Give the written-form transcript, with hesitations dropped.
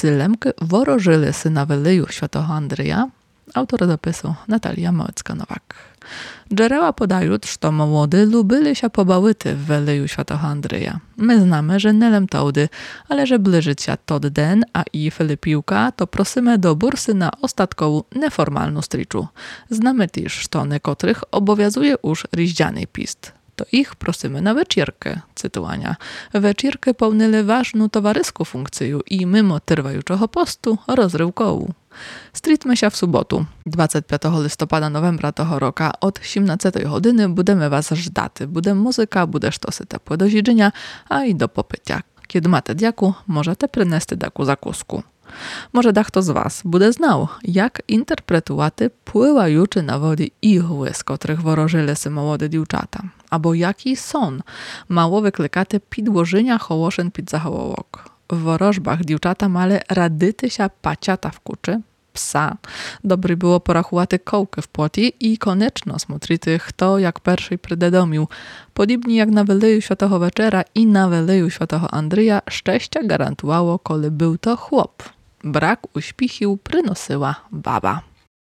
Sylemky worożyli syna Weleju świętego Andrzeja, autor dopisu Natalia Małecka-Nowak. Dżereła podają, że młody lubili się pobałyty w Weleju świętego Andrzeja. My znamy, że nelem taudy, ale że bliżyć się tod den, a i Filipiłka, to prosimy do bursy na ostatkową neformalną striczu. Znamy też, że niekotrych obowiązuje już riździany pist. To ich prosimy na wieczierkę, cytowania. Wieczierkę pełnili ważną towaryską funkcję i mimo trwającego postu rozrywkową. Stritmy się w sobotu, 25 listopada novembra toho roka od 17 godziny budemy was żdaty. Bude muzyka, bude sztosy teple do zjedzenia, a i do popycia. Kiedy macie dziaku, możecie przynести taką zakusku. Może kto z was bude znał, jak interpretowaty pływajuczy na wody igły, z których worożyli się młode dziewczata, albo jaki son mało wyklikaty podłożenia hołoszyn pід zahołowok. W worożbach dziewczata male radyty się paciata w kuczy, psa. Dobry było porachułaty kołkę w płocie i koniecznie smutrity kto jak pierwszy przydedomił. Podobnie jak na Weleju Świętego Wieczera i na Weleju Świętego Andrzeja szczęścia gwarantowało, kole był to chłop. Brak uśpichił przynoszyła baba.